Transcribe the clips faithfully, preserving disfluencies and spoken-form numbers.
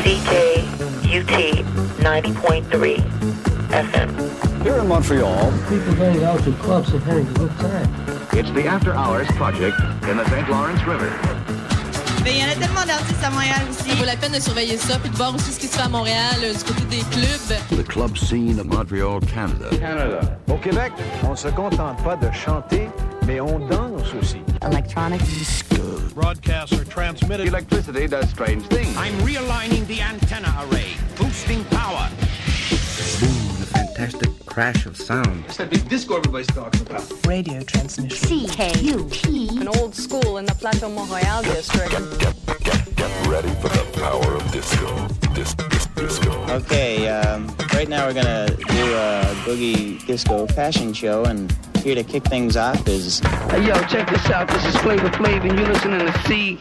C K U T ninety point three F M. Here in Montreal, people going out to clubs and having a good time. It's the After Hours Project in the Saint Lawrence River. Mais il y en a tellement d'artistes à Montréal aussi. Ça vaut la peine de surveiller ça puis de voir aussi ce qui se fait à Montréal, du côté des clubs. The club scene of Montreal, Canada. Canada. Au Québec, on ne se contente pas de chanter, mais on danse aussi. Electronic disco. Broadcasts are transmitted. Electricity does strange things. I'm realigning the antenna array, boosting power. Boom, a fantastic crash of sound. It's that big disco everybody's talking about. Radio transmission. C K U T. An old school in the Plateau Montréal district. Get, get, get, get ready for the power of disco. Dis, dis, disco. Okay, um, right now we're gonna do a boogie disco fashion show, and here to kick things off is... Hey, yo, check this out. This is Flavor Flav, and you're listening to C.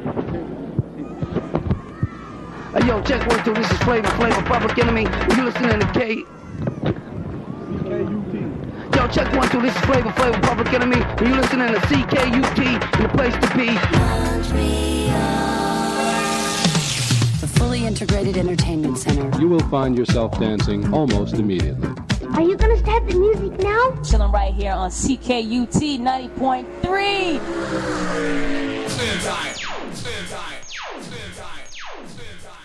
Hey, yo, check one, two. This is Flavor Flav, Public Enemy, and you're listening to K. Yo, check one, two. This is Flavor Flav, Public Enemy, and you're listening to C K U T, and the place to be. The fully integrated entertainment center. You will find yourself dancing almost immediately. Are you gonna start the music now? Chilling right here on C K U T ninety point three. Stand tight. Stand tight. Stand tight. Stand tight.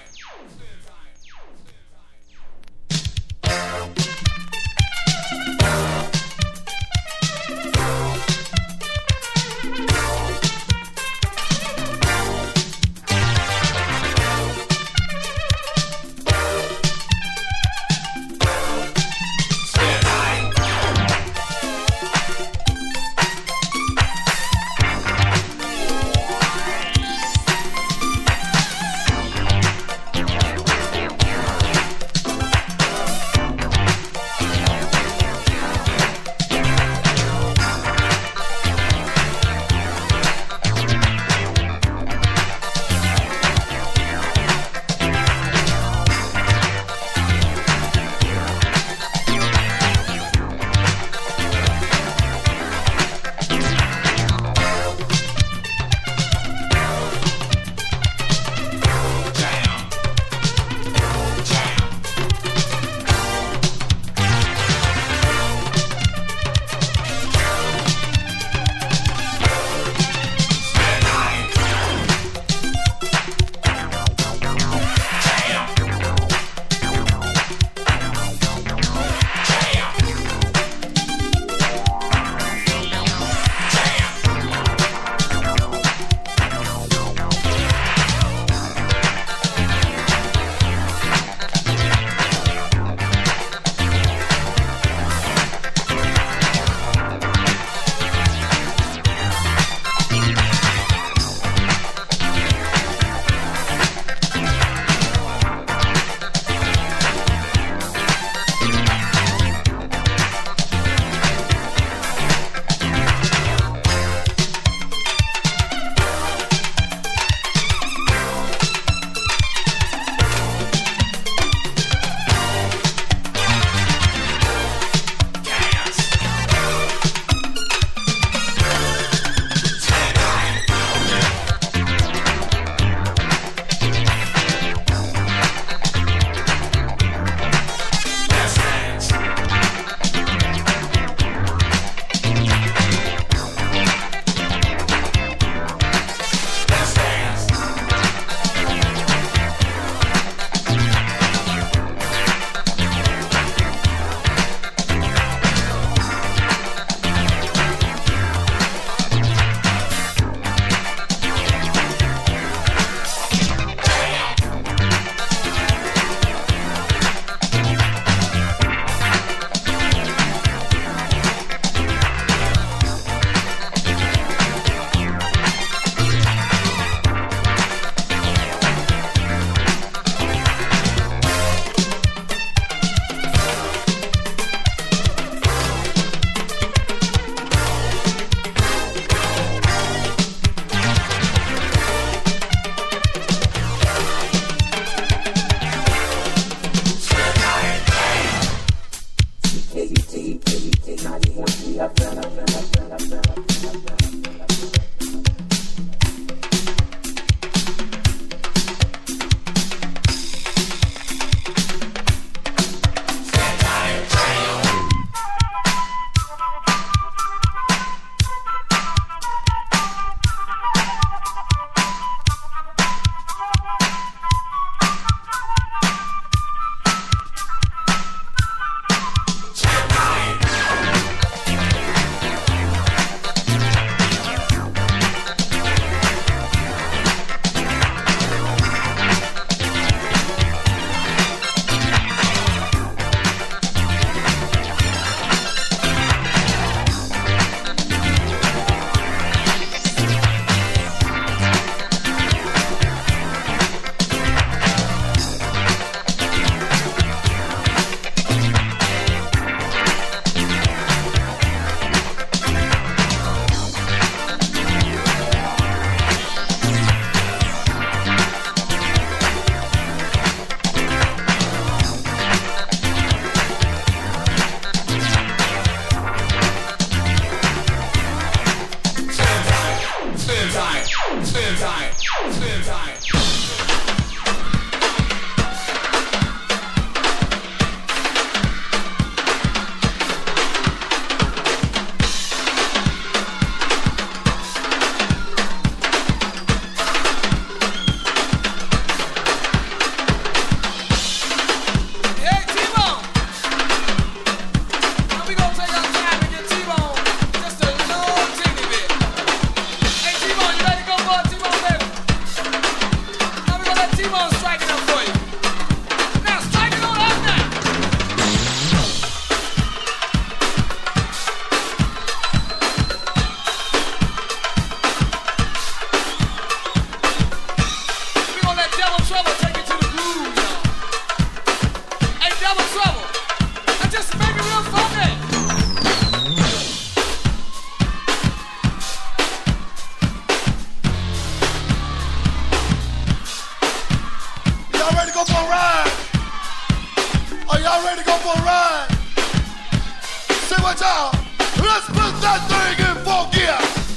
y'all ready to go for a ride? Are y'all ready to go for a ride? Say what y'all? Let's put that thing in four gear.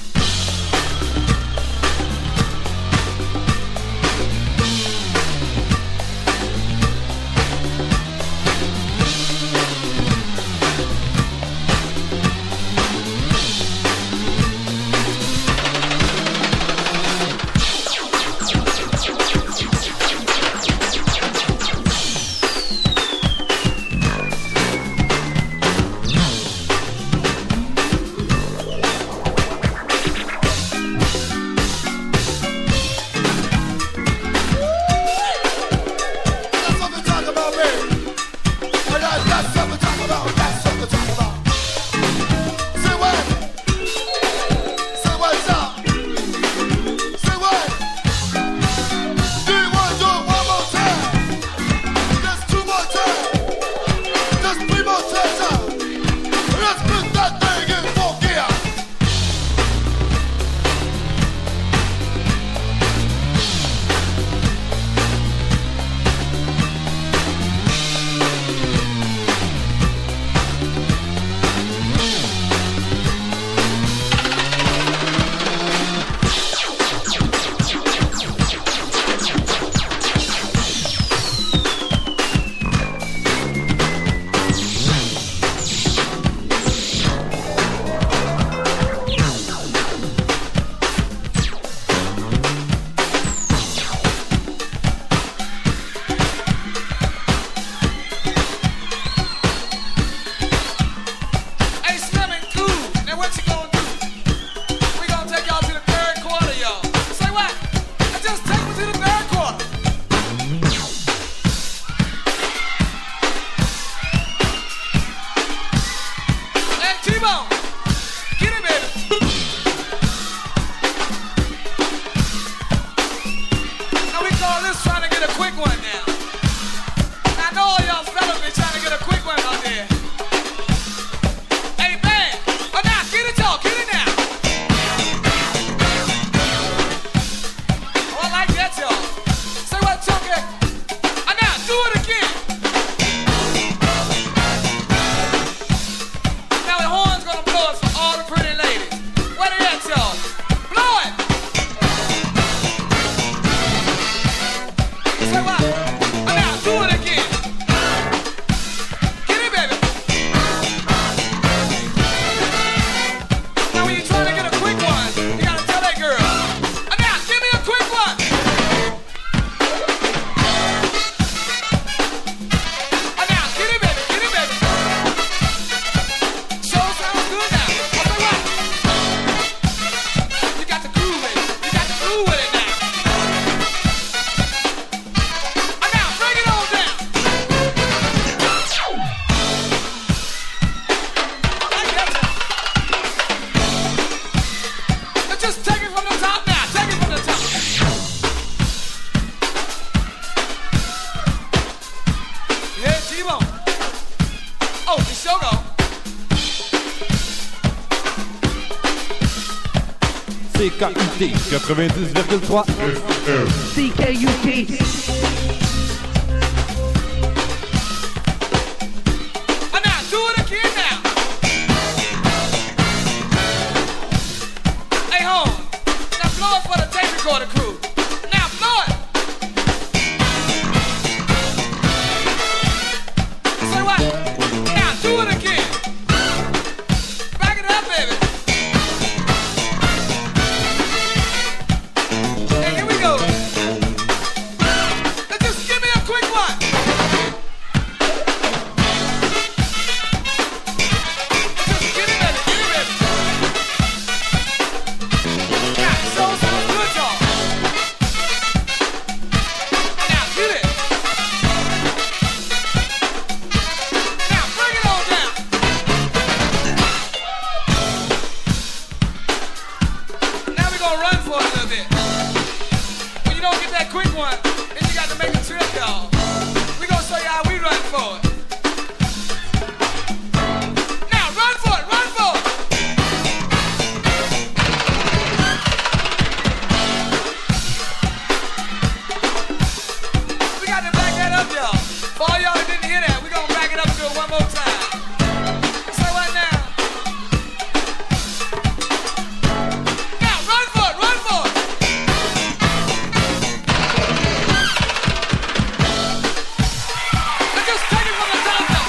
C K U T quatre-vingt-dix virgule trois. C K U T. Hey, here we go. For all y'all that didn't hear that, we're gonna back it up and do it one more time. Say what now? Now, run for it, run for it. And just take it from the top now.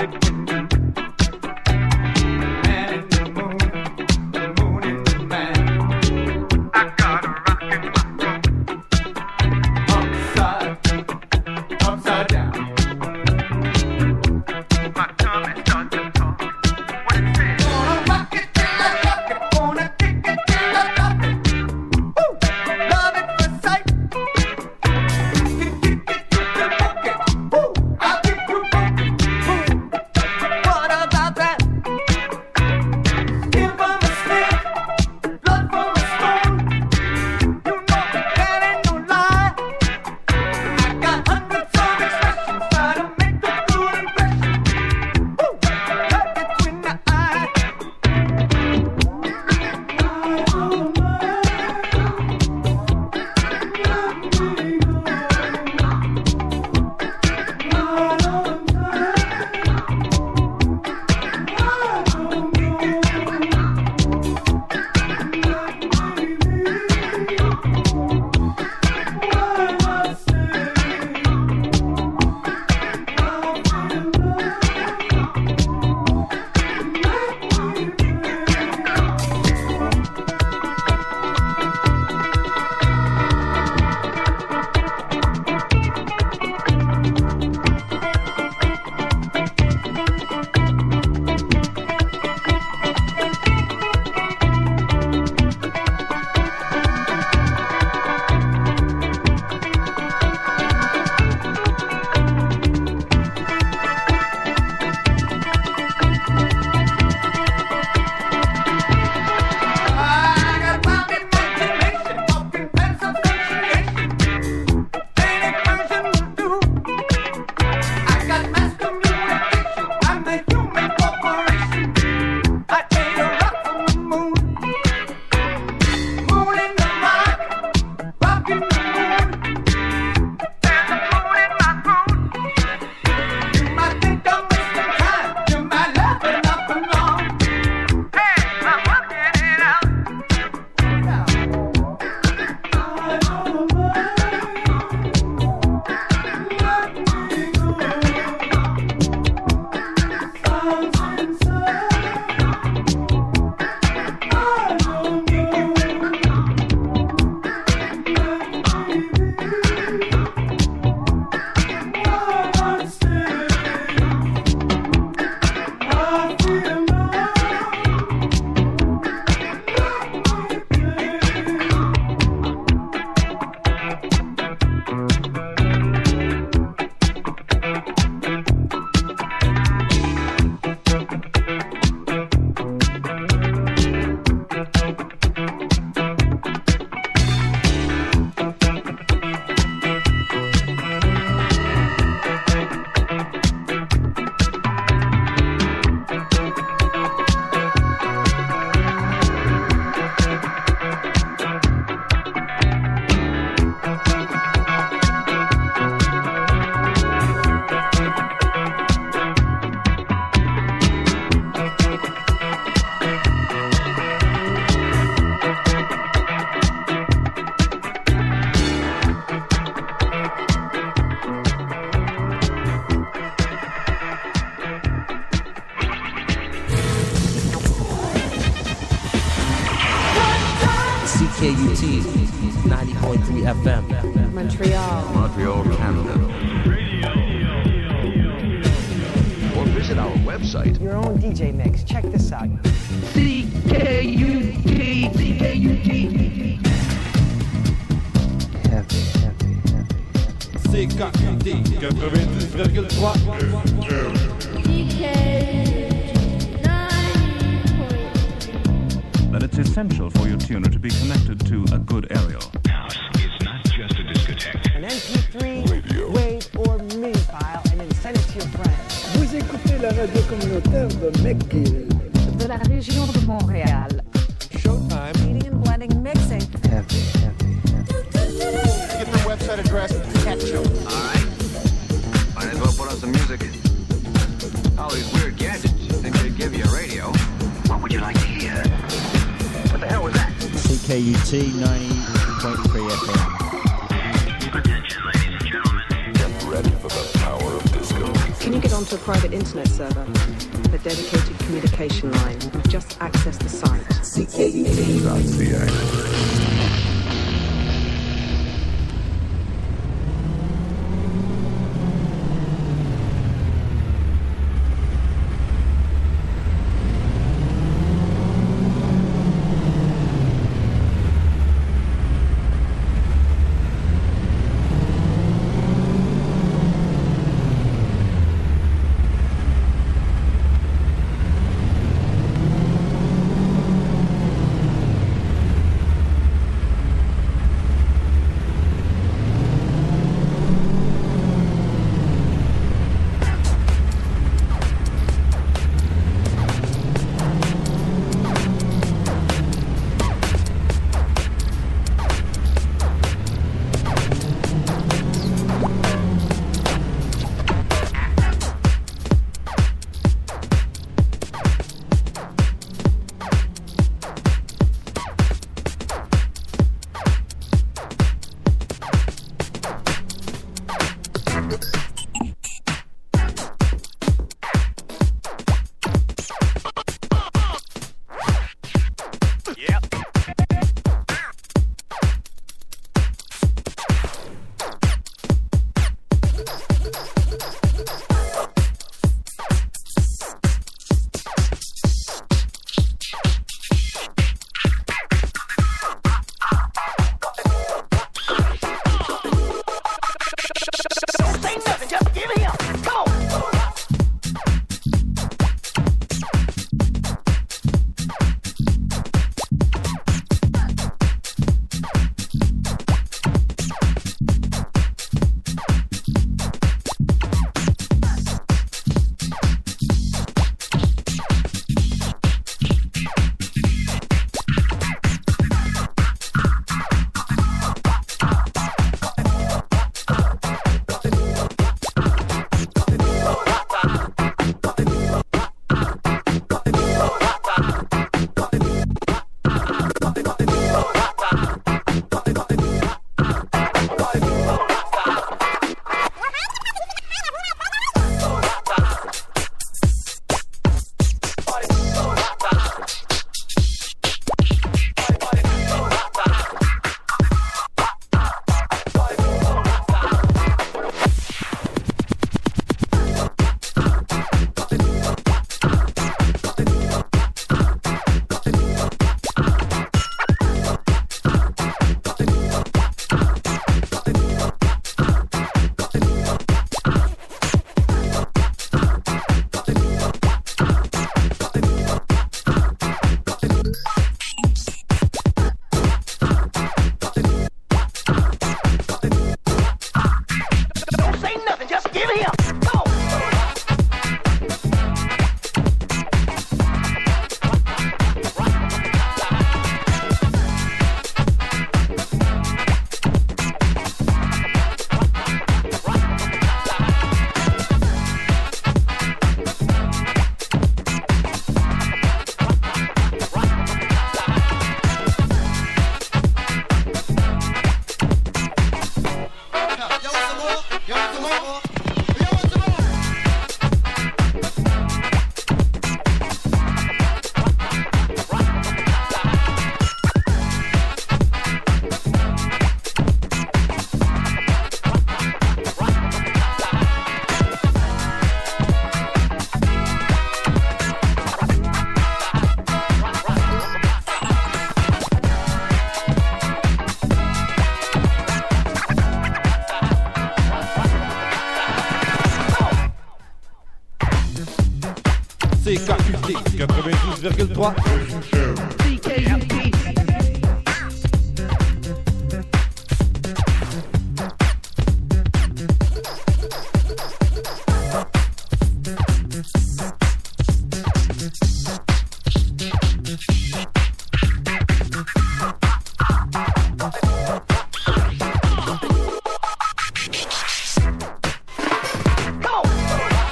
K U T ninety point three F M. Montreal. Montreal, Canada. Or visit our website. Your own D J mix. Check this out. C K U T, C K U T. Heavy, heavy, heavy. C K U T ninety virgule trois. That it's essential for your tuner to be connected to a good aerial. House is not just a discotheque. An M P three, radio, wave, or MIDI file, and then send it to your friends. Vous écoutez la radio communautaire de McGill. De la région de Montréal. Showtime. Heating and blending, mixing. Heavy, heavy, heavy. Get the website address, catch you. All right. Might as well put on some music. All these weird gadgets. You think they'd give you a radio? What would you like to hear? What the hell was that? C K U T ninety point three F M. Attention, ladies and gentlemen. Get ready for the power of disco. Can you get onto a private internet server? A dedicated communication line. Just access the site. C K U T dot C A. C K U T quatre-vingt-douze virgule trois. C K U T.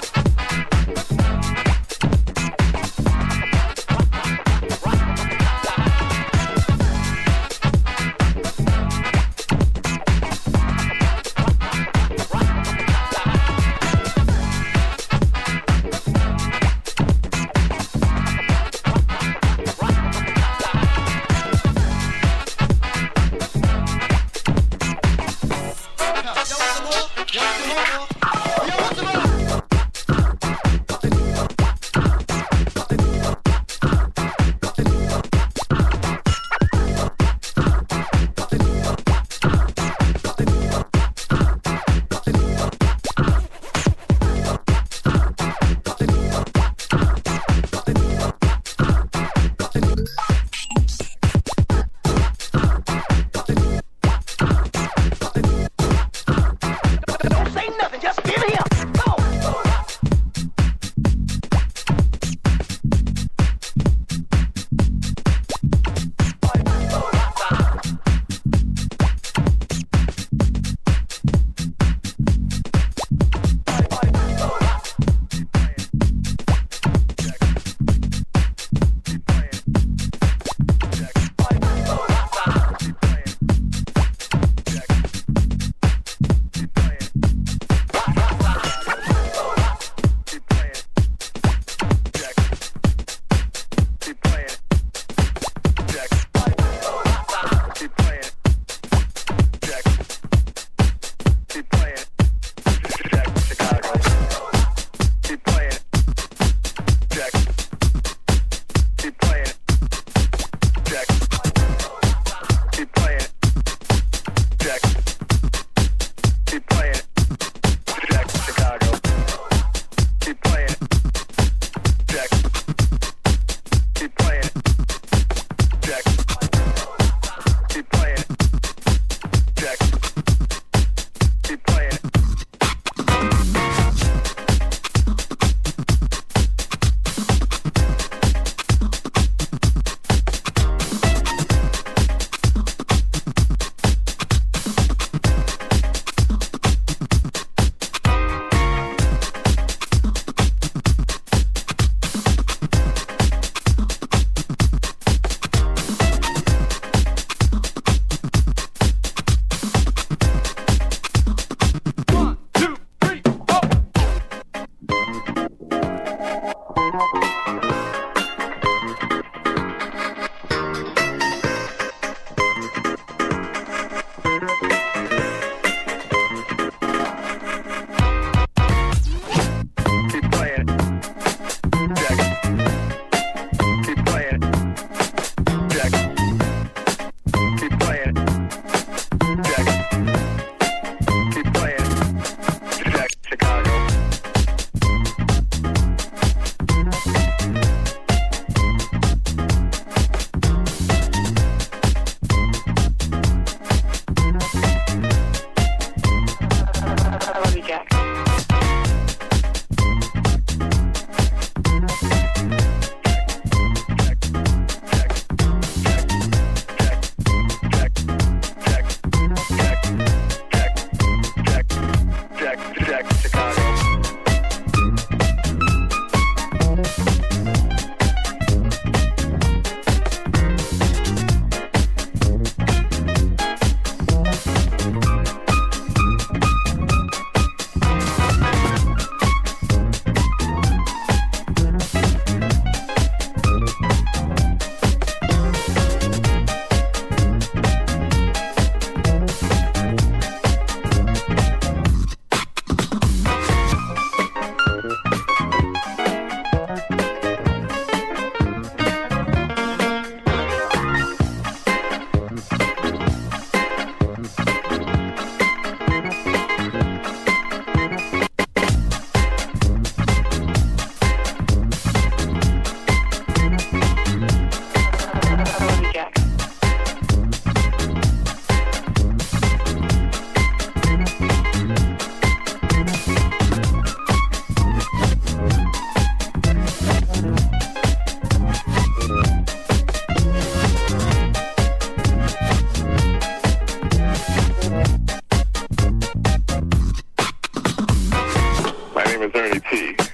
Come on.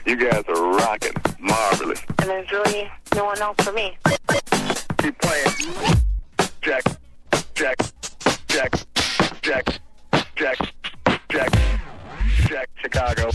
You guys are rocking. Marvelous. And there's really no one else for me. Keep playing. Jack, Jack, Jack, Jack, Jack, Jack, Jack, Chicago.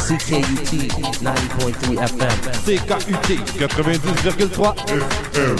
C K U T ninety point three F M. C K U T quatre-vingt-dix virgule trois F M.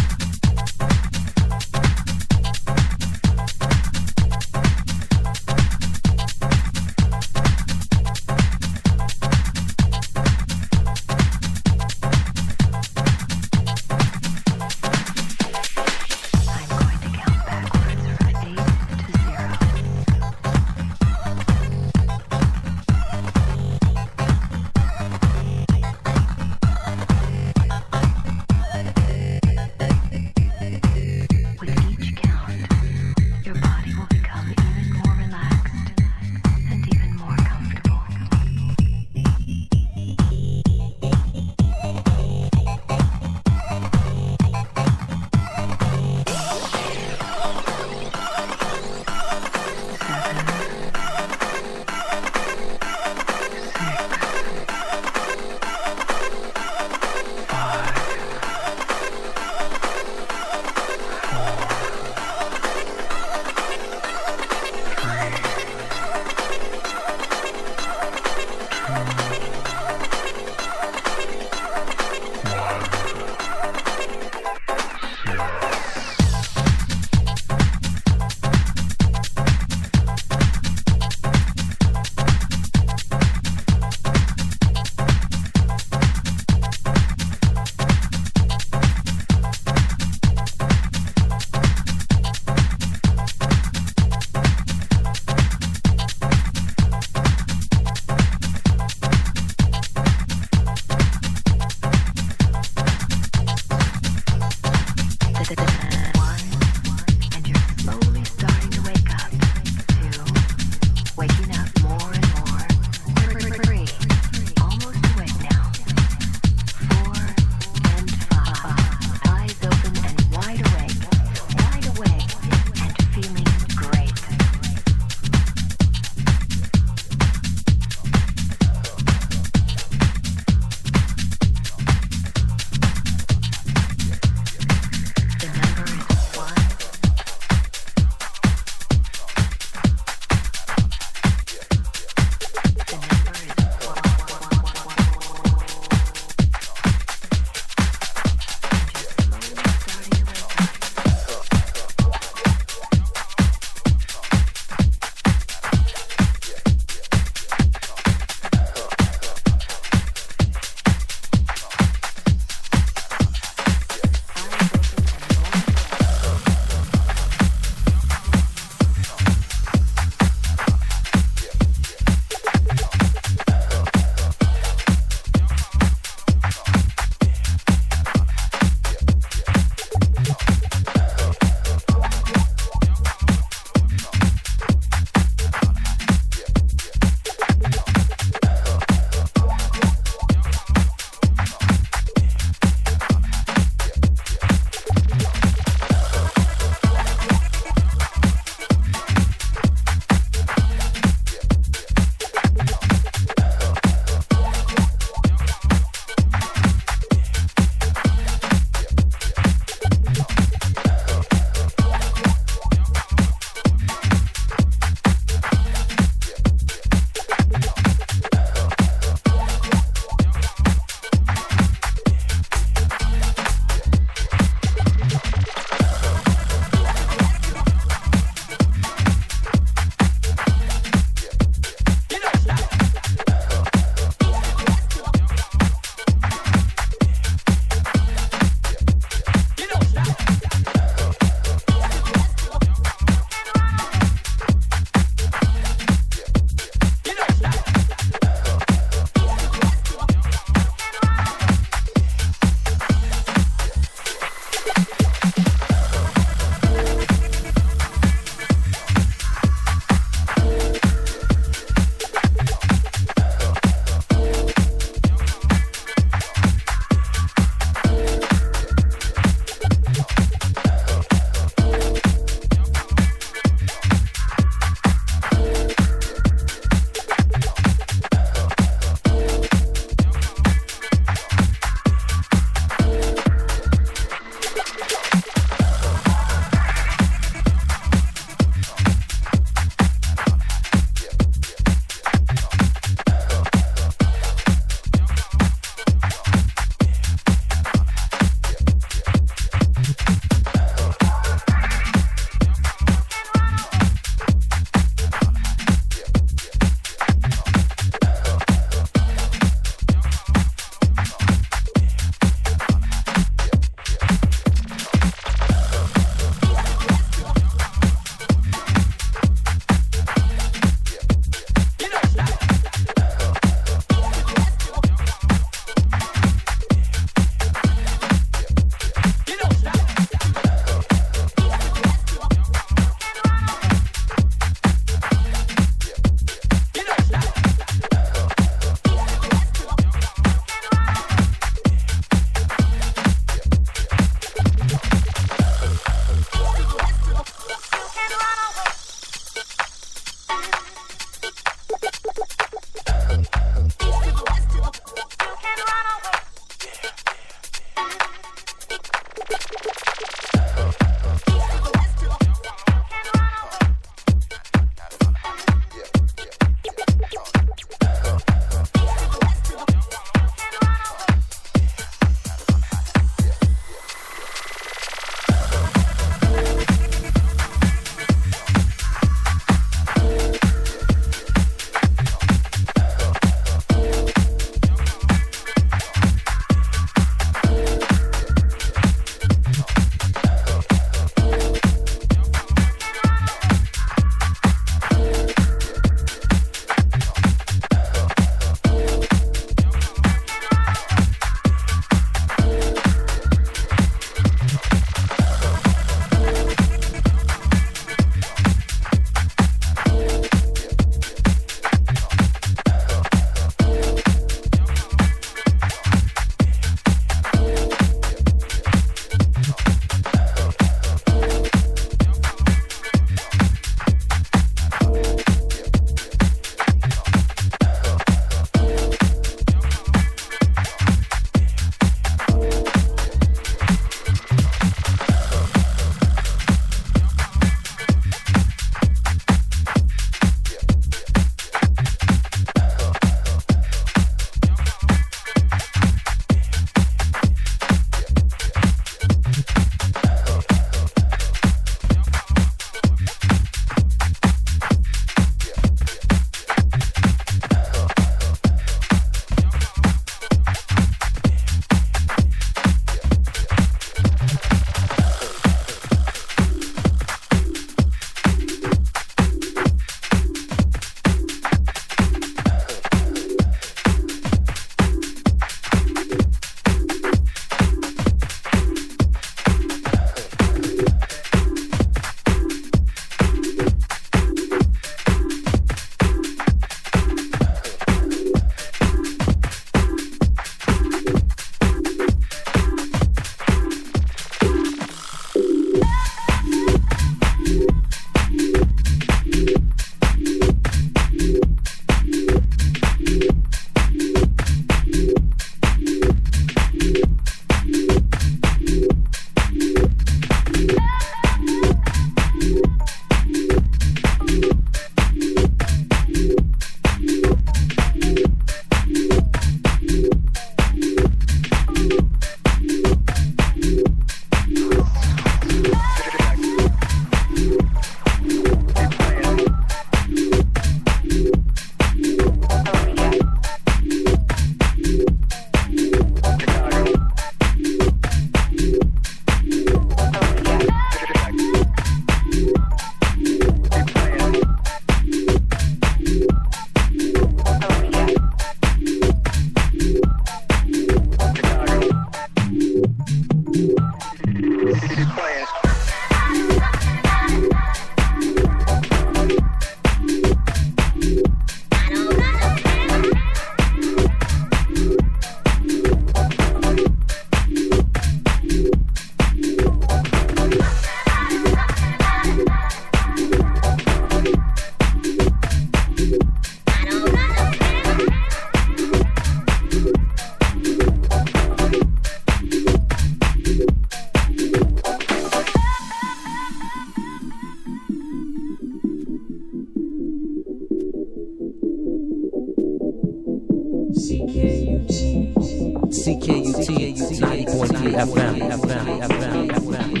C K U T ninety point three F M. F M. F M. F M.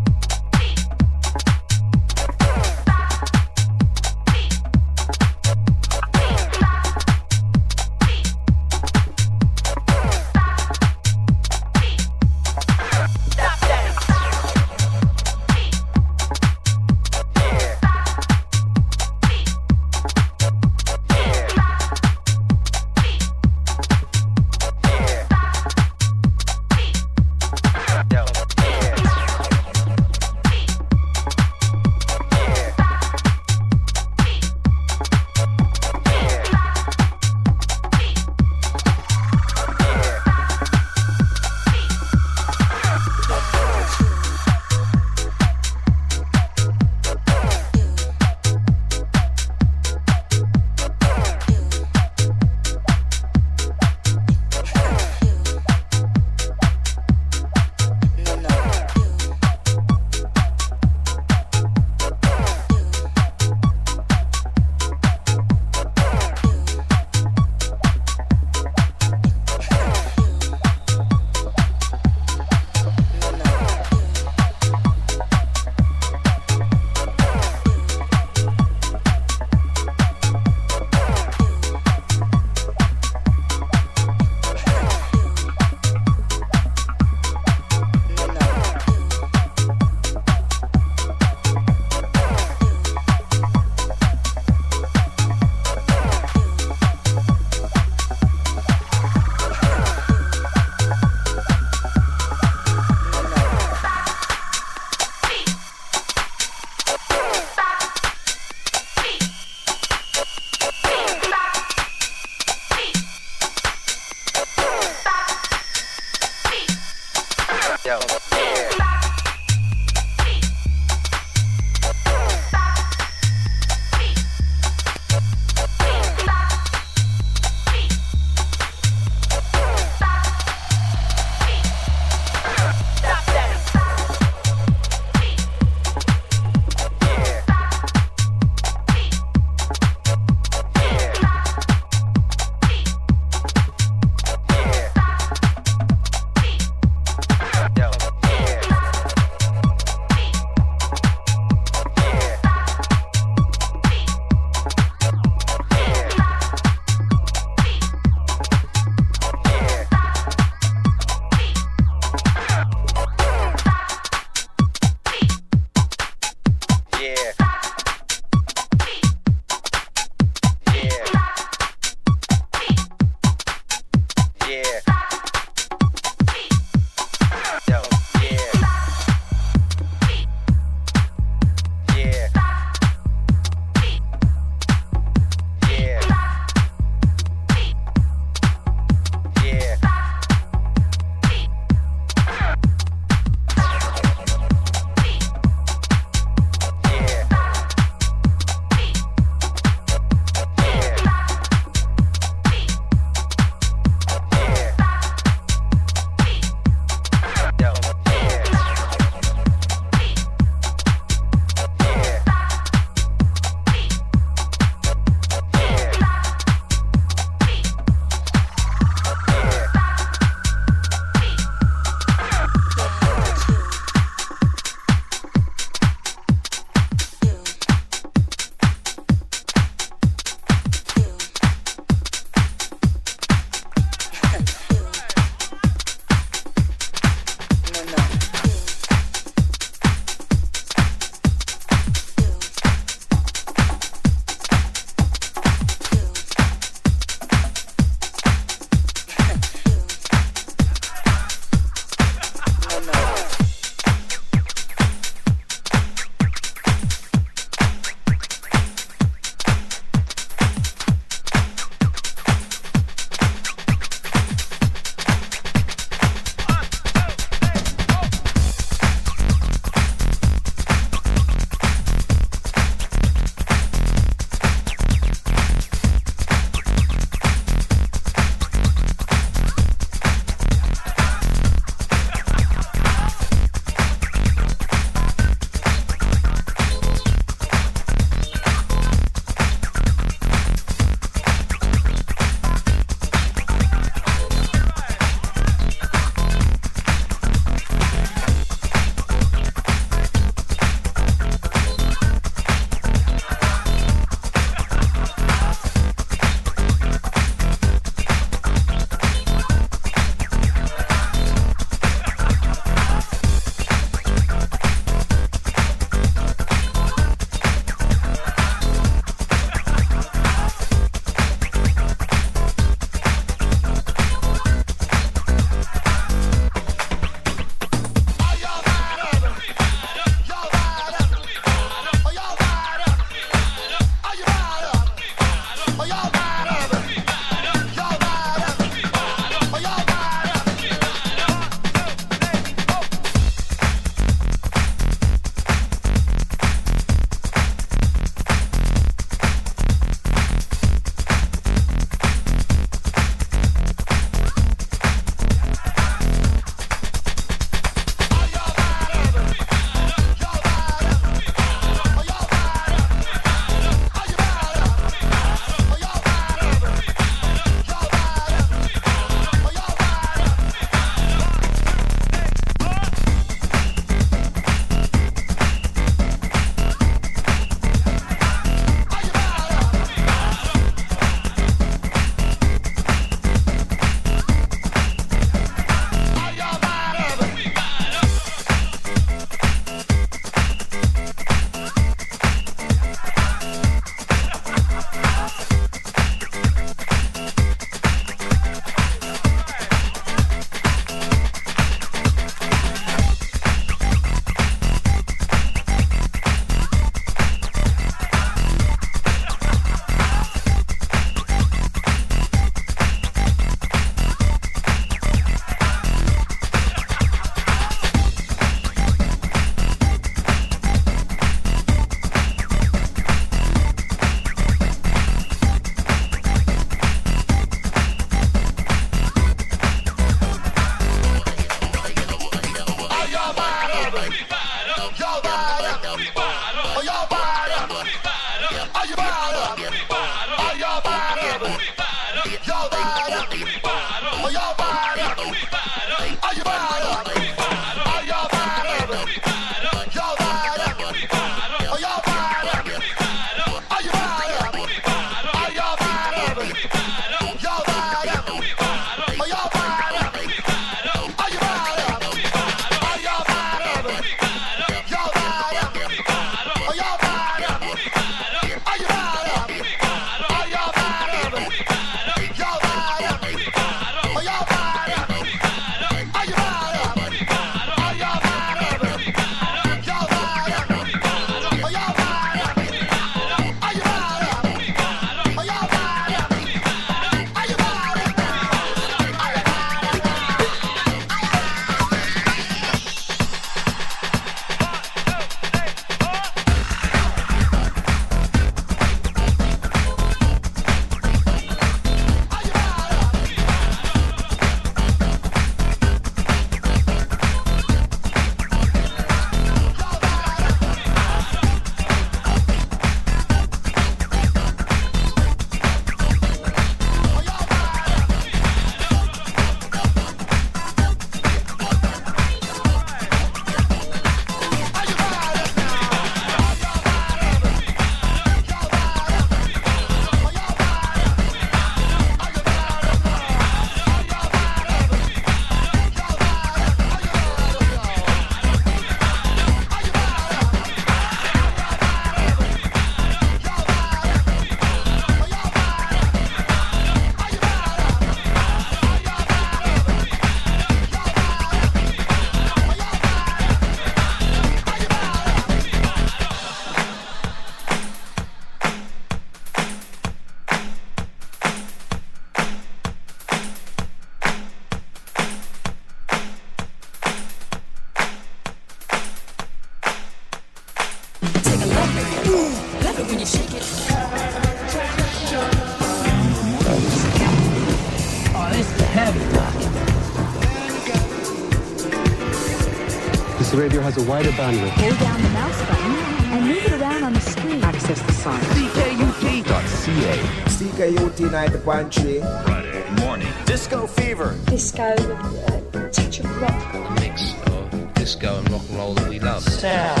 This radio has a wider bandwidth. Hold down the mouse button and move it around on the screen. Access the site. C K U T dot C A. C K U T ninety point three. Friday morning. Disco Fever. Disco with a touch of rock. A mix of disco and rock and roll that we love. Sound.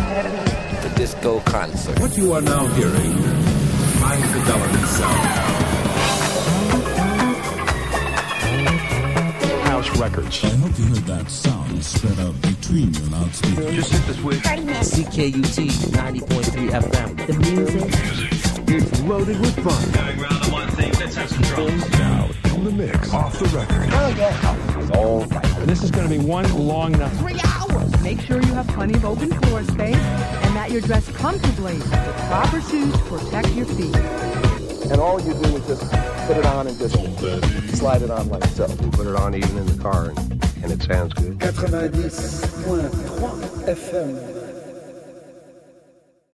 The disco concert. What you are now hearing, high fidelity sound. House records. I hope you heard that sound spread out between your loudspeakers. Just hit the switch. C K U T ninety point three F M. The music. It's loaded with fun. Going round on one thing, let's have some drums. Now, in the mix, off the record. Oh, yeah. It's all right. This is going to be one long night. Three hours. Make sure you have plenty of open floor space and that you're dressed comfortably with proper shoes to protect your feet. And all you do is just put it on and just slide it on like so. You put it on even in the car and, and it sounds good. ninety-dix point three F M.